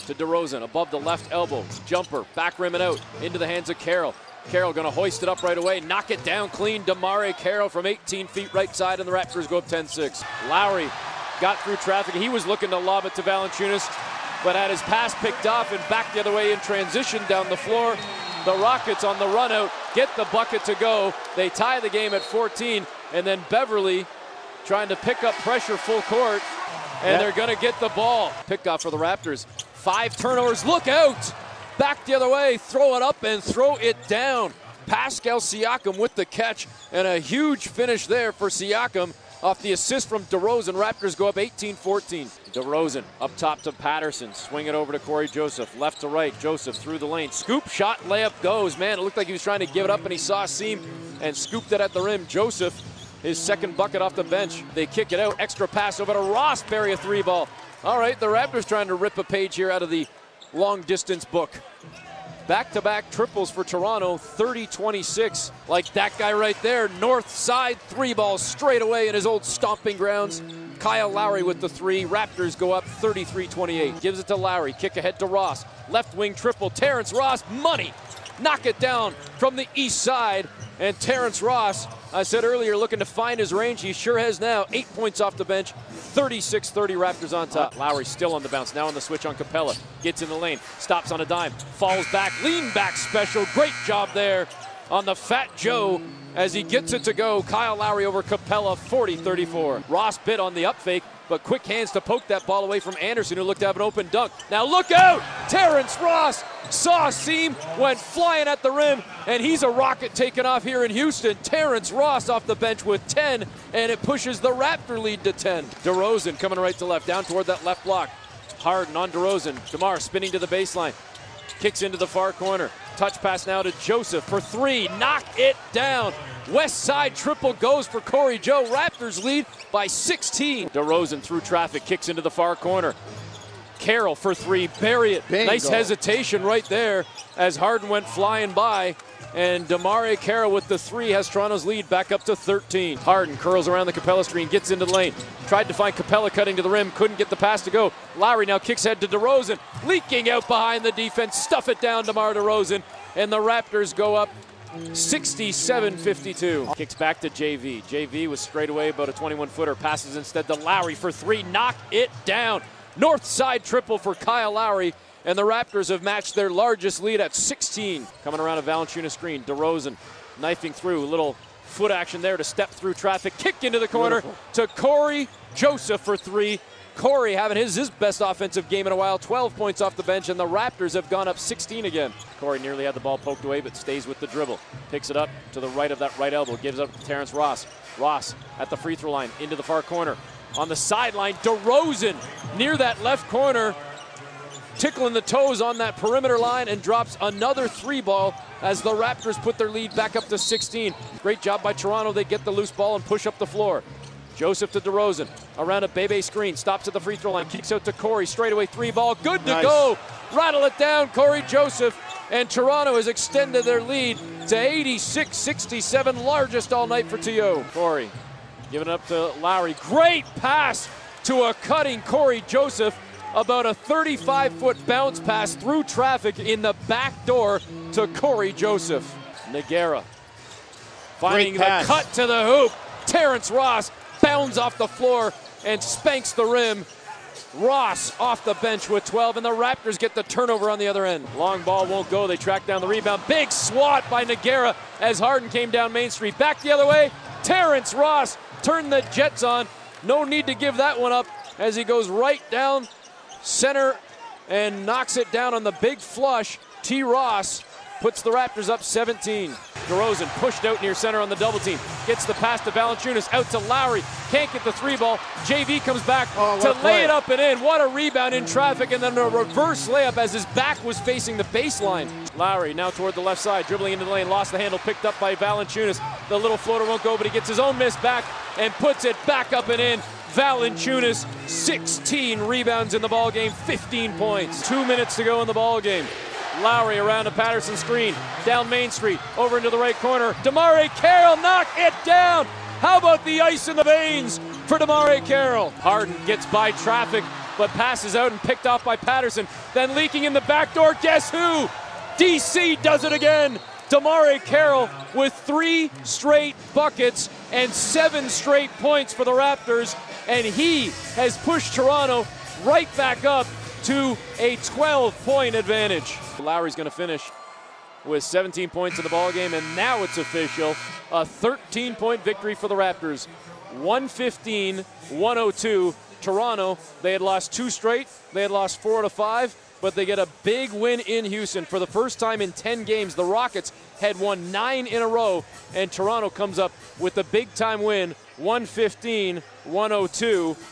To DeRozan, above the left elbow, jumper, back rim and out, into the hands of Carroll. Carroll going to hoist it up right away, knock it down clean. DeMarre Carroll from 18 feet right side, and the Raptors go up 10-6. Lowry got through traffic. He was looking to lob it to Valanciunas, but had his pass picked off and back the other way in transition down the floor. The Rockets on the run out get the bucket to go. They tie the game at 14, and then Beverly trying to pick up pressure full court, and they're going to get the ball. Pickoff for the Raptors. 5 turnovers. Look out! Back the other way, throw it up and throw it down. Pascal Siakam with the catch, and a huge finish there for Siakam off the assist from DeRozan. Raptors go up 18-14. DeRozan up top to Patterson. Swing it over to Corey Joseph. Left to right. Joseph through the lane. Scoop shot, layup goes. Man, it looked like he was trying to give it up, and he saw a seam and scooped it at the rim. Joseph, his second bucket off the bench. They kick it out. Extra pass over to Ross. Bury a 3-ball. All right, the Raptors trying to rip a page here out of the long-distance book. Back-to-back triples for Toronto, 30-26. Like that guy right there, north side 3-ball straight away in his old stomping grounds. Kyle Lowry with the 3. Raptors go up 33-28. Gives it to Lowry, kick ahead to Ross. Left wing triple, Terrence Ross, money. Knock it down from the east side. And Terrence Ross, I said earlier, looking to find his range. He sure has now. 8 points off the bench. 36-30 Raptors on top. Lowry still on the bounce. Now on the switch on Capella. Gets in the lane. Stops on a dime. Falls back. Lean back special. Great job there on the Fat Joe as he gets it to go. Kyle Lowry over Capella. 40-34. Ross bit on the up fake, but quick hands to poke that ball away from Anderson, who looked to have an open dunk. Now look out! Terrence Ross saw a seam, went flying at the rim, and he's a rocket taking off here in Houston. Terrence Ross off the bench with 10, and it pushes the Raptor lead to 10. DeRozan coming right to left, down toward that left block. Harden on DeRozan. DeMar spinning to the baseline. Kicks into the far corner. Touch pass now to Joseph for 3. Knock it down. West side triple goes for Corey Joe. Raptors lead by 16. DeRozan through traffic, kicks into the far corner. Carroll for 3, bury it. Bingo. Nice hesitation right there as Harden went flying by. And DeMarre Carroll with the 3 has Toronto's lead back up to 13. Harden curls around the Capella screen, gets into the lane. Tried to find Capella cutting to the rim, couldn't get the pass to go. Lowry now kicks head to DeRozan, leaking out behind the defense. Stuff it down, DeMar DeRozan. And the Raptors go up 67-52. Kicks back to JV. JV was straight away about a 21-footer. Passes instead to Lowry for 3. Knock it down. North side triple for Kyle Lowry. And the Raptors have matched their largest lead at 16. Coming around a Valanciunas screen. DeRozan knifing through. A little foot action there to step through traffic. Kick into the corner to Corey Joseph for 3. Corey having his best offensive game in a while. 12 points off the bench, and the Raptors have gone up 16 again. Corey nearly had the ball poked away, but stays with the dribble. Picks it up to the right of that right elbow. Gives it up to Terrence Ross. Ross at the free throw line. Into the far corner. On the sideline, DeRozan near that left corner. Tickling the toes on that perimeter line and drops another 3-ball as the Raptors put their lead back up to 16. Great job by Toronto. They get the loose ball and push up the floor. Joseph to DeRozan around a Bebe screen. Stops at the free throw line. Kicks out to Corey. Straightaway 3-ball. Good to go. Rattle it down, Corey Joseph. And Toronto has extended their lead to 86-67. Largest all night for T.O. Corey giving it up to Lowry. Great pass to a cutting Corey Joseph. About a 35-foot bounce pass through traffic in the back door to Corey Joseph. Nogueira finding the cut to the hoop. Terrence Ross bounds off the floor and spanks the rim. Ross off the bench with 12, and the Raptors get the turnover on the other end. Long ball won't go. They track down the rebound. Big swat by Nogueira as Harden came down Main Street. Back the other way. Terrence Ross turned the Jets on. No need to give that one up as he goes right down center and knocks it down on the big flush. T. Ross puts the Raptors up 17. DeRozan pushed out near center on the double team. Gets the pass to Valanciunas, out to Lowry. Can't get the 3-ball. JV comes back to lay it up and in. What a rebound in traffic, and then a reverse layup as his back was facing the baseline. Lowry now toward the left side, dribbling into the lane, lost the handle, picked up by Valanciunas. The little floater won't go, but he gets his own miss back and puts it back up and in. Valanciunas, 16 rebounds in the ballgame, 15 points. 2 minutes to go in the ballgame. Lowry around a Patterson screen, down Main Street, over into the right corner. DeMarre Carroll, knock it down. How about the ice in the veins for DeMarre Carroll? Harden gets by traffic, but passes out and picked off by Patterson. Then leaking in the back door, guess who? DC does it again. DeMarre Carroll with 3 straight buckets and 7 straight points for the Raptors, and he has pushed Toronto right back up to a 12-point advantage. Lowry's going to finish with 17 points in the ballgame, and now it's official. A 13-point victory for the Raptors. 115-102. Toronto, they had lost 2 straight. They had lost 4 out of 5, but they get a big win in Houston. For the first time in 10 games, the Rockets had won 9 in a row, and Toronto comes up with a big-time win, 115-102.